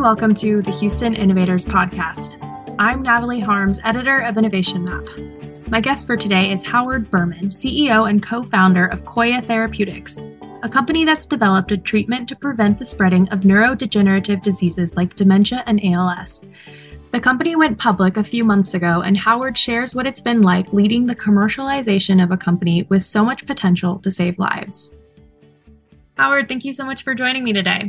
welcome to the Houston Innovators Podcast. I'm Natalie Harms, editor of Innovation Map. My guest for today is Howard Berman, CEO and co-founder of Coya Therapeutics, a company that's developed a treatment to prevent the spreading of neurodegenerative diseases like dementia and ALS. The company went public a few months ago, and Howard shares what it's been like leading the commercialization of a company with so much potential to save lives. Howard, thank you so much for joining me today.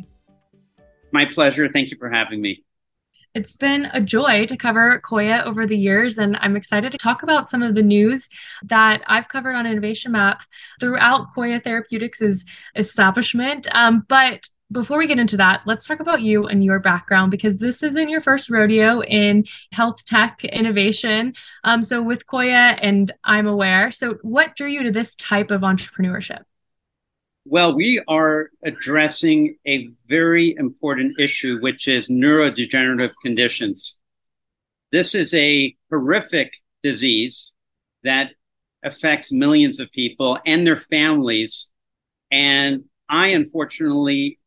My pleasure. Thank you for having me. It's been a joy to cover Coya over the years, and I'm excited to talk about some of the news that I've covered on Innovation Map throughout Coya Therapeutics' establishment. But before we get into that, let's talk about you and your background, because this isn't your first rodeo in health tech innovation. So with Coya and I'm Aware, so what drew you to this type of entrepreneurship? Well, we are addressing a very important issue, which is neurodegenerative conditions. This is a horrific disease that affects millions of people and their families. And I, unfortunately,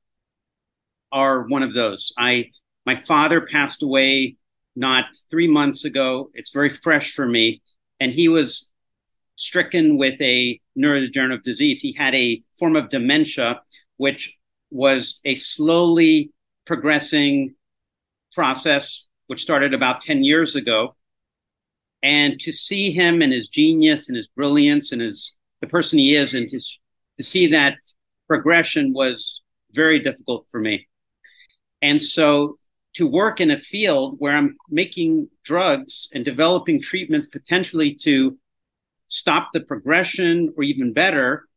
are one of those. My father passed away not 3 months ago. It's very fresh for me. And he was stricken with a neurodegenerative disease. He had a form of dementia, which was a slowly progressing process, which started about 10 years ago. And to see him and his genius and his brilliance and the person he is, and to see that progression was very difficult for me. And so to work in a field where I'm making drugs and developing treatments potentially to stop the progression, or even better,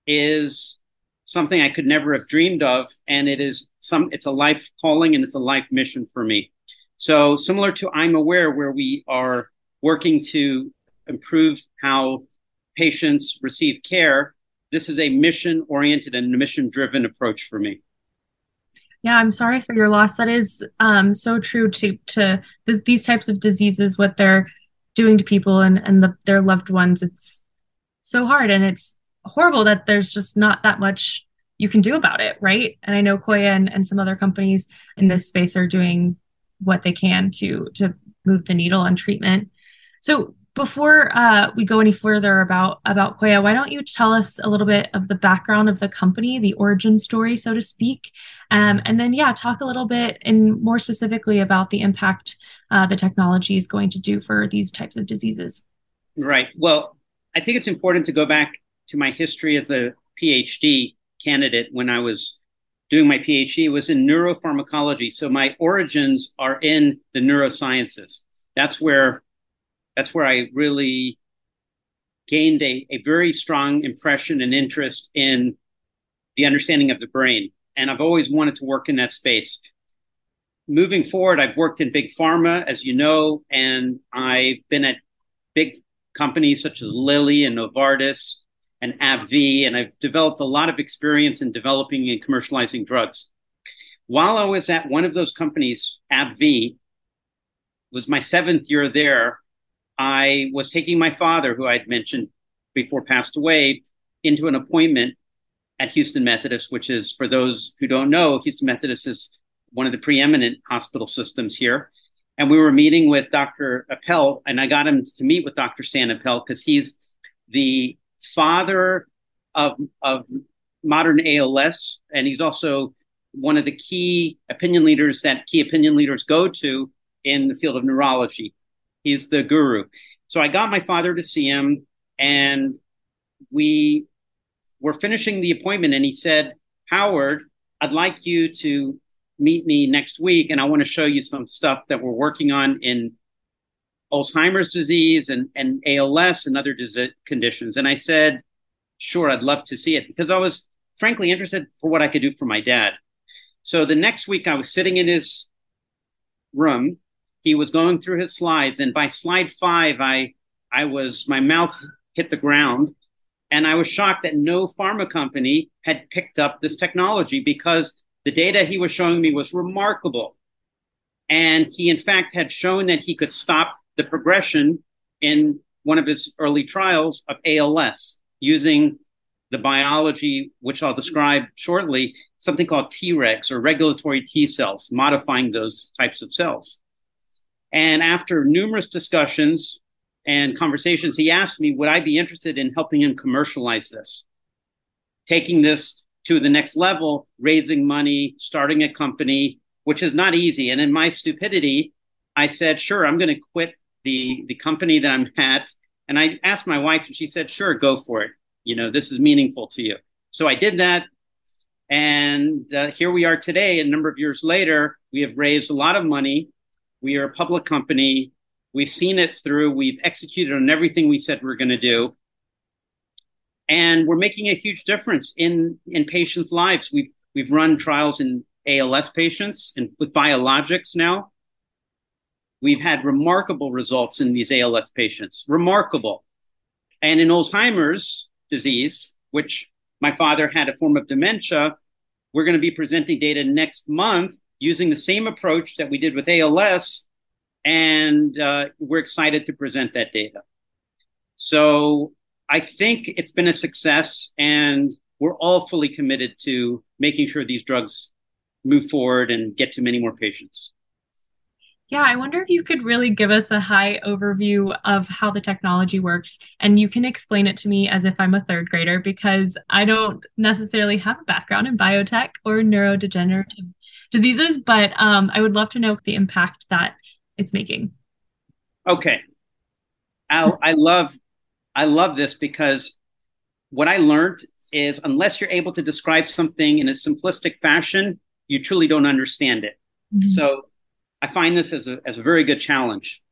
is something I could never have dreamed of. And it's a life calling and it's a life mission for me. So similar to I'm Aware, where we are working to improve how patients receive care, this is a mission-oriented and mission-driven approach for me. Yeah, I'm sorry for your loss. That is so true to these types of diseases, what they're doing to people and their loved ones. It's so hard, and it's horrible that there's just not that much you can do about it, right? And I know Coya and some other companies in this space are doing what they can to move the needle on treatment. So before we go any further about Coya, why don't you tell us a little bit of the background of the company, the origin story, so to speak, and then talk a little bit and more specifically about the impact the technology is going to do for these types of diseases. Right. Well, I think it's important to go back to my history as a PhD candidate. When I was doing my PhD, it was in neuropharmacology. So my origins are in the neurosciences. That's where I really gained a very strong impression and interest in the understanding of the brain. And I've always wanted to work in that space. Moving forward, I've worked in big pharma, as you know, and I've been at big companies such as Lilly and Novartis and AbbVie, and I've developed a lot of experience in developing and commercializing drugs. While I was at one of those companies, AbbVie, was my 7th year there, I was taking my father, who I'd mentioned before passed away, into an appointment at Houston Methodist, which is, for those who don't know, Houston Methodist is one of the preeminent hospital systems here. And we were meeting with Dr. Appel, and I got him to meet with Dr. Stan Appel because he's the father of modern ALS, and he's also one of the key opinion leaders go to in the field of neurology. He's the guru. So I got my father to see him, and we were finishing the appointment, and he said, "Howard, I'd like you to meet me next week, and I want to show you some stuff that we're working on in Alzheimer's disease and ALS and other conditions." And I said, "Sure, I'd love to see it," because I was frankly interested for what I could do for my dad. So the next week I was sitting in his room. He was going through his slides, and by slide 5, my mouth hit the ground, and I was shocked that no pharma company had picked up this technology, because the data he was showing me was remarkable. And he, in fact, had shown that he could stop the progression in one of his early trials of ALS using the biology, which I'll describe shortly, something called Tregs or regulatory T cells, modifying those types of cells. And after numerous discussions and conversations, he asked me, would I be interested in helping him commercialize this? Taking this to the next level, raising money, starting a company, which is not easy. And in my stupidity, I said, sure, I'm going to quit the company that I'm at. And I asked my wife, and she said, sure, go for it. You know, this is meaningful to you. So I did that. And here we are today, a number of years later. We have raised a lot of money. We are a public company. We've seen it through. We've executed on everything we said we're going to do. And we're making a huge difference in patients' lives. We've run trials in ALS patients and with biologics now. We've had remarkable results in these ALS patients, remarkable. And in Alzheimer's disease, which my father had a form of dementia, we're going to be presenting data next month using the same approach that we did with ALS. And we're excited to present that data. So I think it's been a success, and we're all fully committed to making sure these drugs move forward and get to many more patients. Yeah, I wonder if you could really give us a high overview of how the technology works. And you can explain it to me as if I'm a third grader, because I don't necessarily have a background in biotech or neurodegenerative diseases, but I would love to know the impact that it's making. Okay. I love this, because what I learned is unless you're able to describe something in a simplistic fashion, you truly don't understand it. Mm-hmm. So I find this as a very good challenge.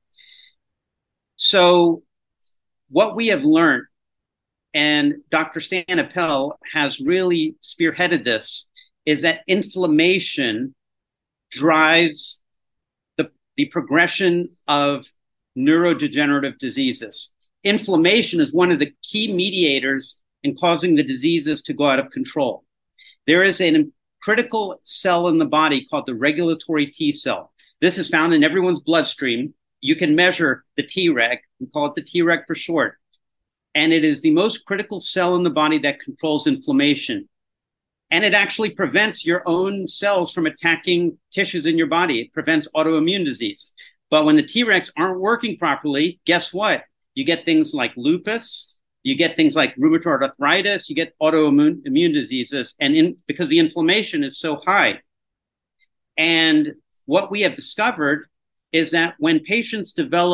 So what we have learned, and Dr. Stan Appel has really spearheaded this, is that inflammation drives the progression of neurodegenerative diseases. Inflammation is one of the key mediators in causing the diseases to go out of control. There is a critical cell in the body called the regulatory T cell. This is found in everyone's bloodstream. You can measure the Treg. We call it the Treg for short. And it is the most critical cell in the body that controls inflammation. And it actually prevents your own cells from attacking tissues in your body. It prevents autoimmune disease. But when the Tregs aren't working properly, guess what? You get things like lupus, you get things like rheumatoid arthritis, you get autoimmune diseases, and because the inflammation is so high. And what we have discovered is that when patients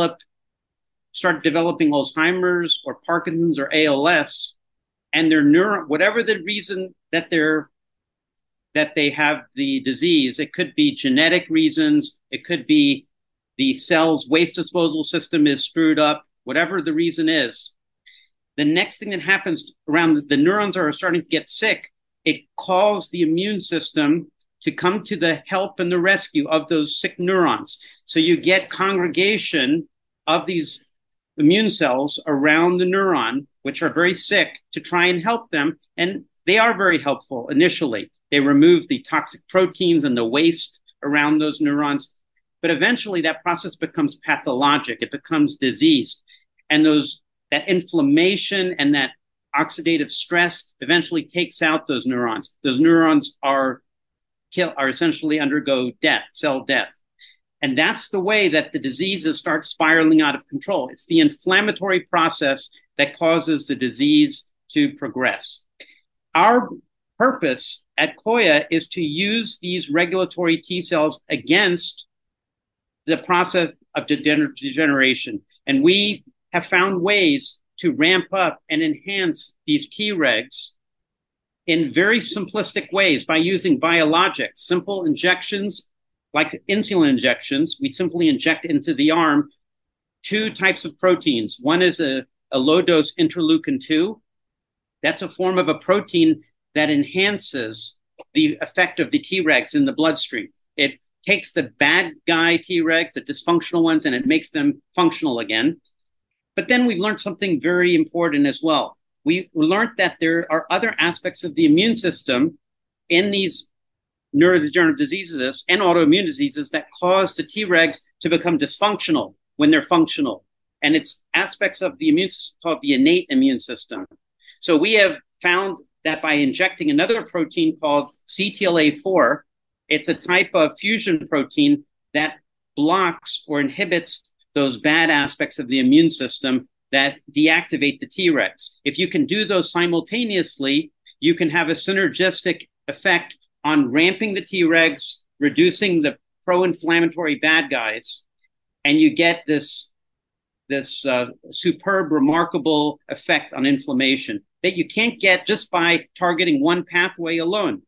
start developing Alzheimer's or Parkinson's or ALS, and their whatever the reason that they have the disease, it could be genetic reasons, it could be the cell's waste disposal system is screwed up, whatever the reason is, the next thing that happens around the neurons are starting to get sick, it calls the immune system to come to the help and the rescue of those sick neurons. So you get congregation of these immune cells around the neuron, which are very sick, to try and help them. And they are very helpful initially. They remove the toxic proteins and the waste around those neurons. But eventually that process becomes pathologic. It becomes diseased. And that inflammation and that oxidative stress eventually takes out those neurons. Those neurons are essentially undergo death, cell death. And that's the way that the diseases start spiraling out of control. It's the inflammatory process that causes the disease to progress. Our purpose at Coya is to use these regulatory T cells against the process of degeneration. And we have found ways to ramp up and enhance these Tregs in very simplistic ways by using biologics, simple injections like insulin injections. We simply inject into the arm two types of proteins. One is a low-dose interleukin-2. That's a form of a protein that enhances the effect of the Tregs in the bloodstream. It takes the bad guy Tregs, the dysfunctional ones, and it makes them functional again. But then we learned something very important as well. We learned that there are other aspects of the immune system in these neurodegenerative diseases and autoimmune diseases that cause the Tregs to become dysfunctional when they're functional. And it's aspects of the immune system called the innate immune system. So we have found that by injecting another protein called CTLA4, it's a type of fusion protein that blocks or inhibits those bad aspects of the immune system that deactivate the Tregs. If you can do those simultaneously, you can have a synergistic effect on ramping the Tregs, reducing the pro-inflammatory bad guys, and you get this superb, remarkable effect on inflammation that you can't get just by targeting one pathway alone.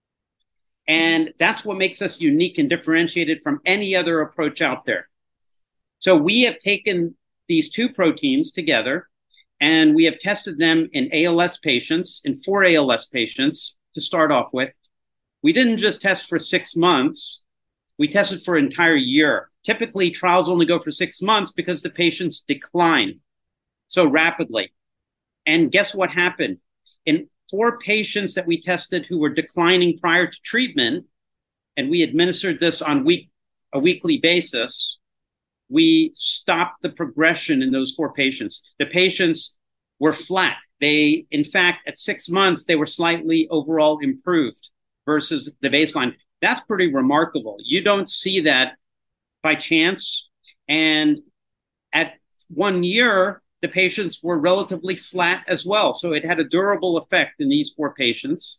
And that's what makes us unique and differentiated from any other approach out there. So we have taken these two proteins together and we have tested them in ALS patients, in 4 ALS patients to start off with. We didn't just test for 6 months, we tested for an entire year. Typically, trials only go for 6 months because the patients decline so rapidly. And guess what happened? In 4 patients that we tested who were declining prior to treatment, and we administered this on a weekly basis, we stopped the progression in those 4 patients. The patients were flat. They, in fact, at 6 months, they were slightly overall improved versus the baseline. That's pretty remarkable. You don't see that by chance. And at 1 year, the patients were relatively flat as well. So it had a durable effect in these 4 patients.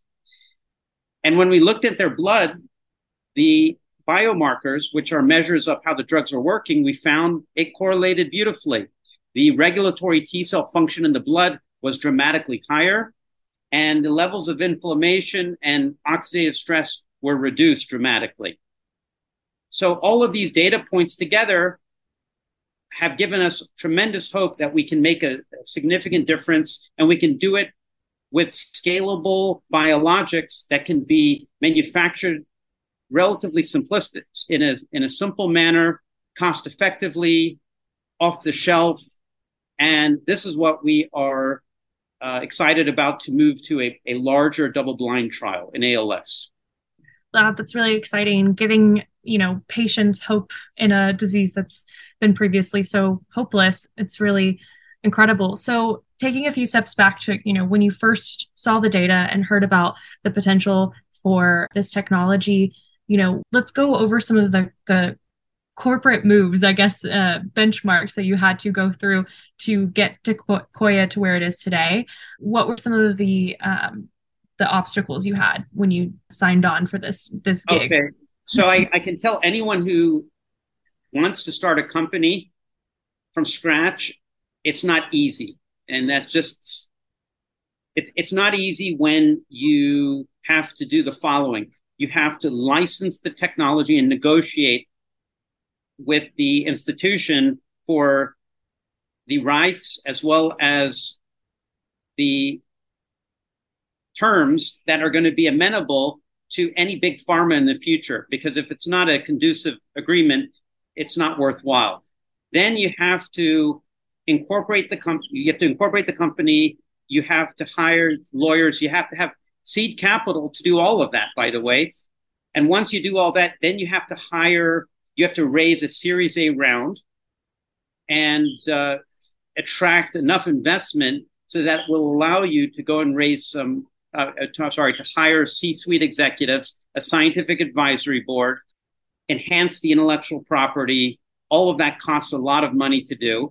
And when we looked at their blood, the biomarkers, which are measures of how the drugs are working, we found it correlated beautifully. The regulatory T cell function in the blood was dramatically higher, and the levels of inflammation and oxidative stress were reduced dramatically. So all of these data points together have given us tremendous hope that we can make a significant difference, and we can do it with scalable biologics that can be manufactured relatively simplistic in a simple manner, cost effectively, off the shelf. And this is what we are excited about, to move to a larger double-blind trial in ALS. That's really exciting, giving patients hope in a disease that's been previously so hopeless. It's really incredible. So taking a few steps back to when you first saw the data and heard about the potential for this technology, let's go over some of the corporate moves, I guess, benchmarks that you had to go through to get to Coya to where it is today. What were some of the obstacles you had when you signed on for this gig? Okay, so I can tell anyone who wants to start a company from scratch, it's not easy, and that's just it's not easy when you have to do the following. You have to license the technology and negotiate with the institution for the rights as well as the terms that are going to be amenable to any big pharma in the future. Because if it's not a conducive agreement, it's not worthwhile. Then you have to incorporate the company. You have to incorporate the company. You have to hire lawyers. You have to have seed capital to do all of that, by the way. And once you do all that, then you have to raise a Series A round and attract enough investment so that will allow you to go and raise to hire C-suite executives, a scientific advisory board, enhance the intellectual property. All of that costs a lot of money to do.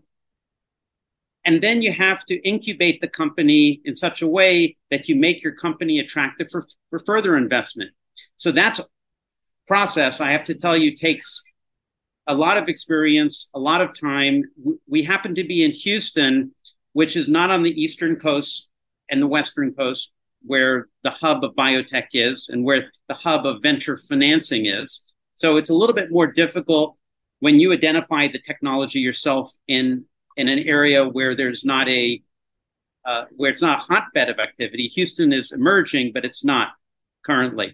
And then you have to incubate the company in such a way that you make your company attractive for further investment. So that's process, I have to tell you, takes a lot of experience, a lot of time. We happen to be in Houston, which is not on the Eastern Coast and the Western Coast, where the hub of biotech is and where the hub of venture financing is. So it's a little bit more difficult when you identify the technology yourself in an area where there's not where it's not a hotbed of activity. Houston is emerging, but it's not currently.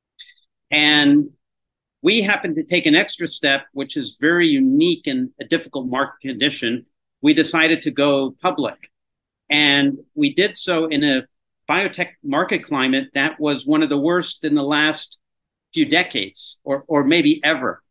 And we happen to take an extra step, which is very unique in a difficult market condition. We decided to go public. And we did so in a biotech market climate that was one of the worst in the last few decades, or maybe ever.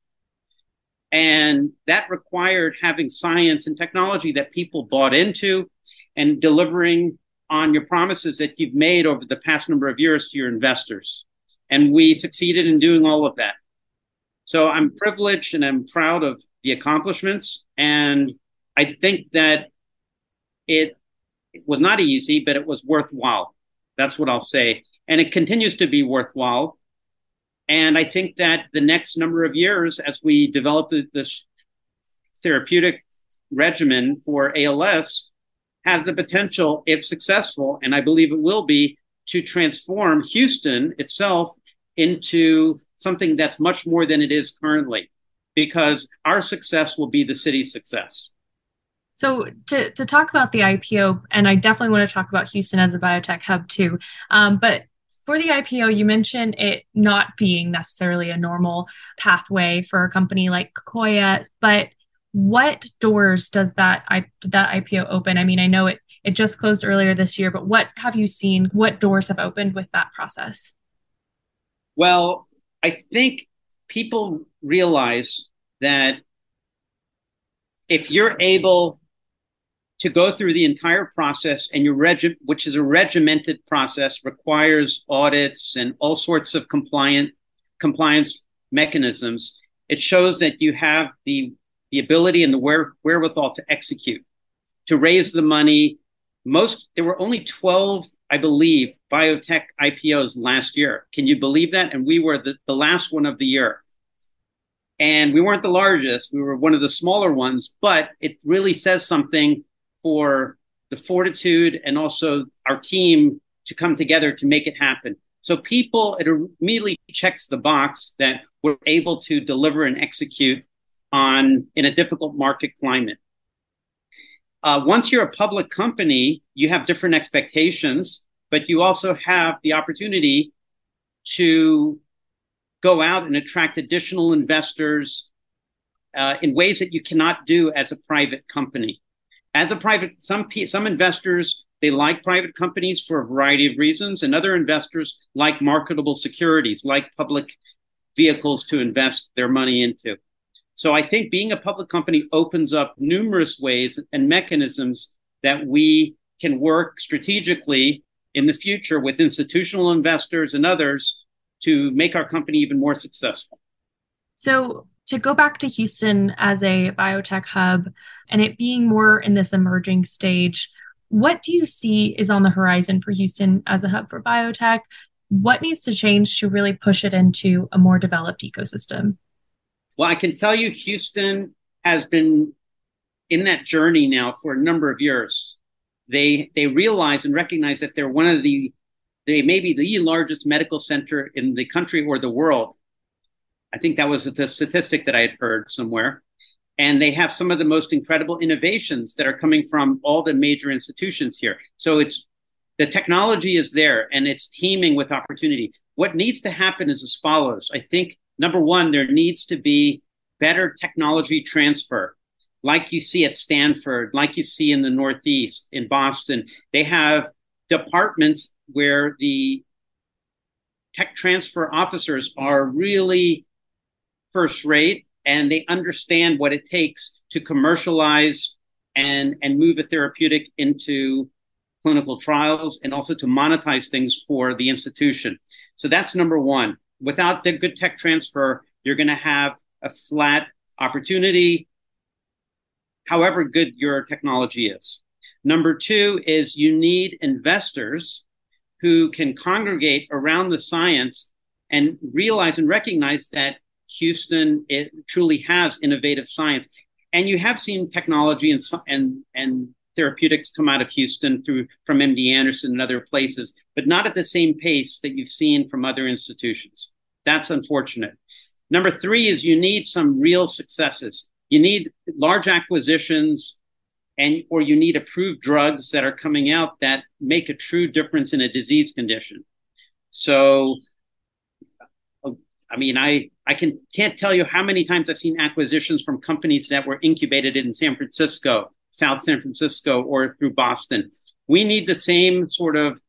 And that required having science and technology that people bought into and delivering on your promises that you've made over the past number of years to your investors. And we succeeded in doing all of that. So I'm privileged and I'm proud of the accomplishments. And I think that it was not easy, but it was worthwhile. That's what I'll say. And it continues to be worthwhile. And I think that the next number of years, as we develop this therapeutic regimen for ALS, has the potential, if successful, and I believe it will be, to transform Houston itself into something that's much more than it is currently, because our success will be the city's success. So to talk about the IPO, and I definitely want to talk about Houston as a biotech hub too, but for the IPO, you mentioned it not being necessarily a normal pathway for a company like Coya, but what doors did that IPO open? I mean, I know it just closed earlier this year, but what have you seen? What doors have opened with that process? Well, I think people realize that if you're able to go through the entire process, and which is a regimented process, requires audits and all sorts of compliance mechanisms, it shows that you have the ability and the wherewithal to execute, to raise the money. There were only 12, I believe, biotech IPOs last year. Can you believe that? And we were the last one of the year. And we weren't the largest. We were one of the smaller ones, but it really says something for the fortitude and also our team to come together to make it happen. So it immediately checks the box that we're able to deliver and execute in a difficult market climate. Once you're a public company, you have different expectations, but you also have the opportunity to go out and attract additional investors in ways that you cannot do as a private company. Some investors, they like private companies for a variety of reasons, and other investors like marketable securities, like public vehicles to invest their money into. So I think being a public company opens up numerous ways and mechanisms that we can work strategically in the future with institutional investors and others to make our company even more successful. So to go back to Houston as a biotech hub and it being more in this emerging stage, what do you see is on the horizon for Houston as a hub for biotech? What needs to change to really push it into a more developed ecosystem? Well, I can tell you Houston has been in that journey now for a number of years. They realize and recognize that they may be the largest medical center in the country or the world. I think that was the statistic that I had heard somewhere. And they have some of the most incredible innovations that are coming from all the major institutions here. So the technology is there and it's teeming with opportunity. What needs to happen is as follows. I think, number one, there needs to be better technology transfer, like you see at Stanford, like you see in the Northeast, in Boston. They have departments where the tech transfer officers are really first rate, and they understand what it takes to commercialize and move a therapeutic into clinical trials and also to monetize things for the institution. So that's number one. Without the good tech transfer, you're going to have a flat opportunity, however good your technology is. Number two is you need investors who can congregate around the science and realize and recognize that Houston, it truly has innovative science. And you have seen technology and therapeutics come out of Houston from MD Anderson and other places, but not at the same pace that you've seen from other institutions. That's unfortunate. Number three is you need some real successes. You need large acquisitions or you need approved drugs that are coming out that make a true difference in a disease condition. So, I mean, I can't tell you how many times I've seen acquisitions from companies that were incubated in San Francisco, South San Francisco, or through Boston. We need the same sort of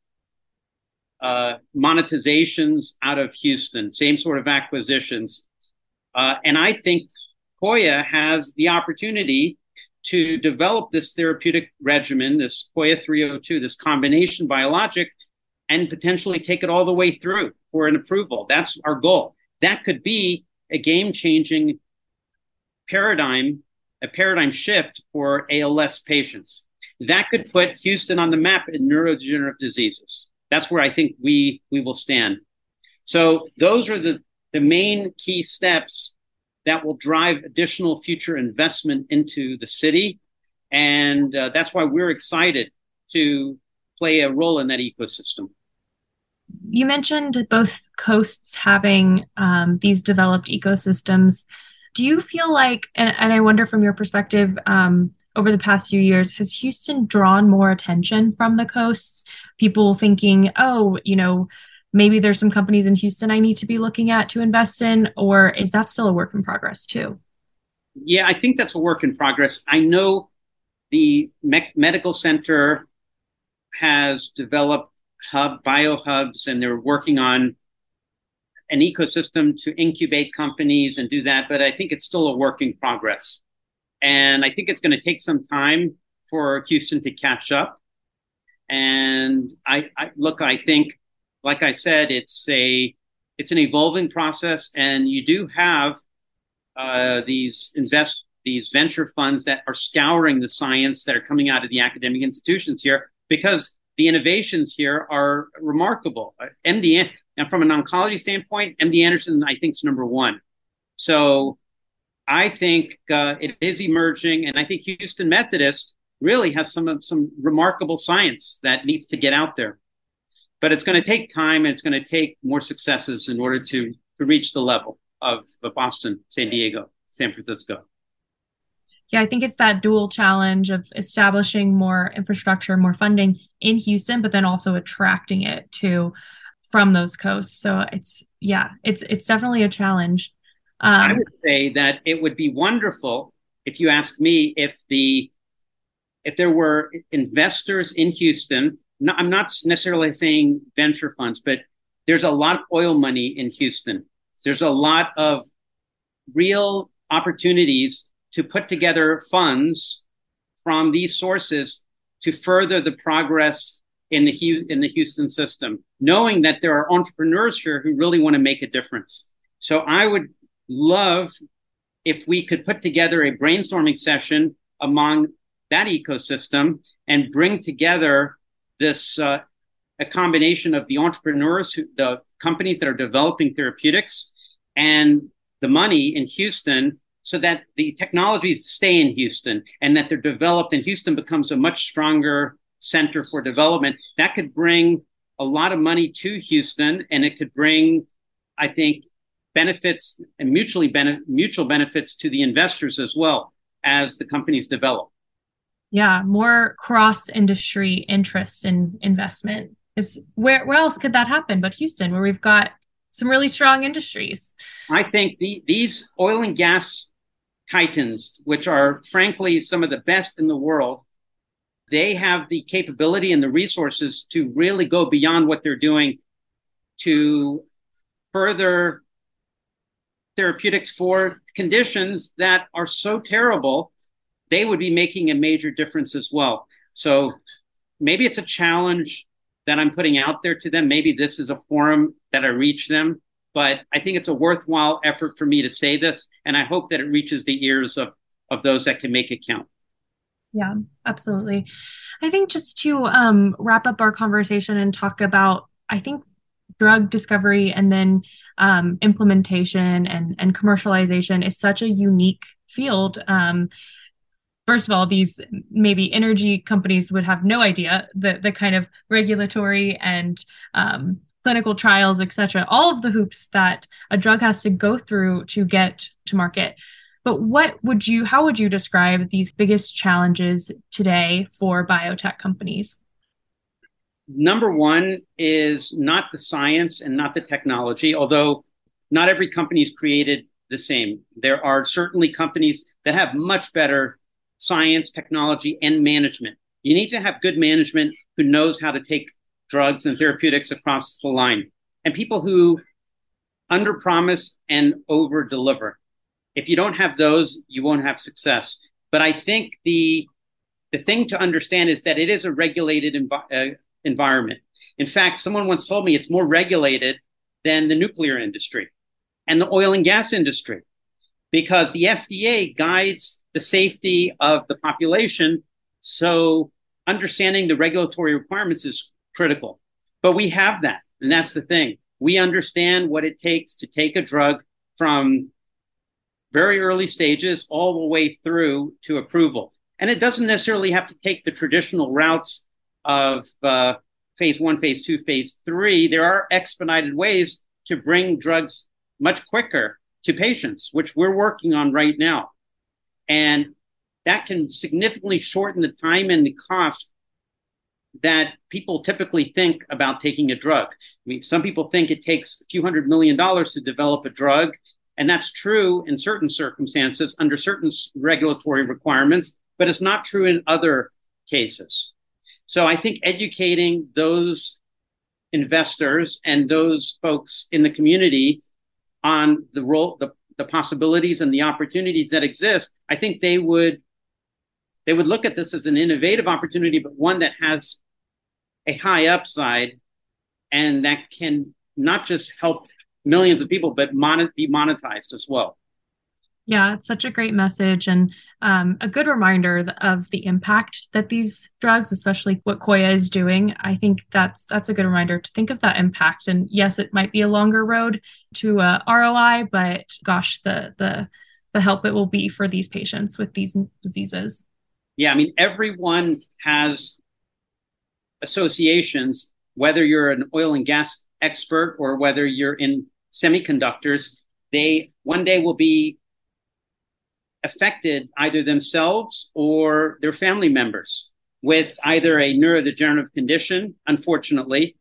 monetizations out of Houston, same sort of acquisitions. And I think Coya has the opportunity to develop this therapeutic regimen, this Coya 302, this combination biologic, and potentially take it all the way through for an approval. That's our goal. That could be a game-changing paradigm, a paradigm shift for ALS patients. That could put Houston on the map in neurodegenerative diseases. That's where I think we will stand. So those are the main key steps that will drive additional future investment into the city. And that's why we're excited to play a role in that ecosystem. You mentioned both coasts having these developed ecosystems. Do you feel like, and I wonder from your perspective, over the past few years, has Houston drawn more attention from the coasts? People thinking, oh, maybe there's some companies in Houston I need to be looking at to invest in, or is that still a work in progress too? Yeah, I think that's a work in progress. I know the medical center has developed biohubs, and they're working on an ecosystem to incubate companies and do that, but I think it's still a work in progress. And I think it's going to take some time for Houston to catch up. And I think, like I said, it's an evolving process, and you do have these venture funds that are scouring the science that are coming out of the academic institutions here, because the innovations here are remarkable. MD, and from an oncology standpoint, MD Anderson, I think, is number one. So I think it is emerging, and I think Houston Methodist really has some remarkable science that needs to get out there. But it's going to take time, and it's going to take more successes in order to reach the level of Boston, San Diego, San Francisco. Yeah, I think it's that dual challenge of establishing more infrastructure, more funding in Houston, but then also attracting it from those coasts. So it's definitely a challenge. I would say that it would be wonderful, if you ask me, if there were investors in Houston. No, I'm not necessarily saying venture funds, but there's a lot of oil money in Houston. There's a lot of real opportunities to put together funds from these sources to further the progress in the Houston system, knowing that there are entrepreneurs here who really want to make a difference. So I would love if we could put together a brainstorming session among that ecosystem and bring together this a combination of the entrepreneurs, the companies that are developing therapeutics, and the money in Houston, so that the technologies stay in Houston and that they're developed, and Houston becomes a much stronger center for development. That could bring a lot of money to Houston, and it could bring, I think, benefits and mutual benefits to the investors as well as the companies develop. Yeah, more cross-industry interests in investment. Where else could that happen but Houston, where we've got some really strong industries? I think these oil and gas titans, which are frankly some of the best in the world, they have the capability and the resources to really go beyond what they're doing to further therapeutics for conditions that are so terrible. They would be making a major difference as well. So maybe it's a challenge that I'm putting out there to them. Maybe this is a forum that I reach them, but I think it's a worthwhile effort for me to say this, and I hope that it reaches the ears of those that can make it count. Yeah, absolutely. I think just to wrap up our conversation and talk about, I think, drug discovery and then implementation and commercialization is such a unique field. First of all, these maybe energy companies would have no idea the kind of regulatory and clinical trials, et cetera, all of the hoops that a drug has to go through to get to market. But how would you describe these biggest challenges today for biotech companies? Number one is not the science and not the technology, although not every company is created the same. There are certainly companies that have much better science, technology, and management. You need to have good management who knows how to take drugs and therapeutics across the line, and people who underpromise and over-deliver. If you don't have those, you won't have success. But I think the thing to understand is that it is a regulated environment. In fact, someone once told me it's more regulated than the nuclear industry and the oil and gas industry, because the FDA guides the safety of the population. So understanding the regulatory requirements is critical. But we have that, and that's the thing. We understand what it takes to take a drug from very early stages all the way through to approval. And it doesn't necessarily have to take the traditional routes of phase 1, phase 2, phase 3. There are expedited ways to bring drugs much quicker to patients, which we're working on right now. And that can significantly shorten the time and the cost that people typically think about taking a drug. I mean, some people think it takes a few $100 million to develop a drug, and that's true in certain circumstances under certain regulatory requirements, but it's not true in other cases. So I think educating those investors and those folks in the community on the role, the possibilities and the opportunities that exist, I think they would look at this as an innovative opportunity, but one that has a high upside and that can not just help millions of people, but be monetized as well. Yeah, it's such a great message and a good reminder of the impact that these drugs, especially what Koya is doing. I think that's a good reminder to think of that impact. And yes, it might be a longer road to ROI, but gosh, the help it will be for these patients with these diseases. Yeah, I mean, everyone has associations, whether you're an oil and gas expert or whether you're in semiconductors, they one day will be affected either themselves or their family members with either a neurodegenerative condition, unfortunately,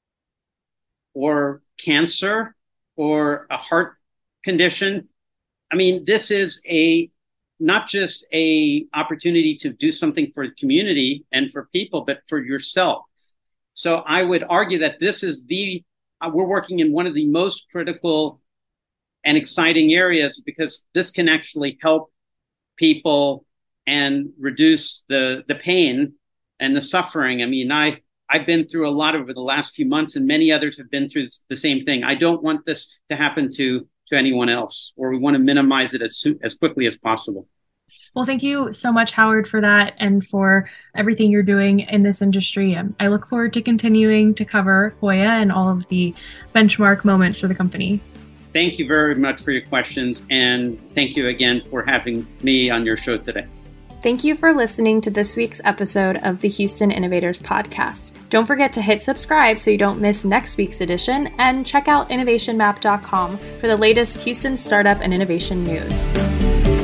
or cancer or a heart condition. I mean, this is not just a opportunity to do something for the community and for people, but for yourself. So I would argue that this is we're working in one of the most critical and exciting areas, because this can actually help people and reduce the pain and the suffering. I mean, I've been through a lot over the last few months, and many others have been through the same thing. I don't want this to happen to anyone else, or we want to minimize it as quickly as possible. Well, thank you so much, Howard, for that and for everything you're doing in this industry. I look forward to continuing to cover Koya and all of the benchmark moments for the company. Thank you very much for your questions, and thank you again for having me on your show today. Thank you for listening to this week's episode of the Houston Innovators Podcast. Don't forget to hit subscribe so you don't miss next week's edition, and check out innovationmap.com for the latest Houston startup and innovation news.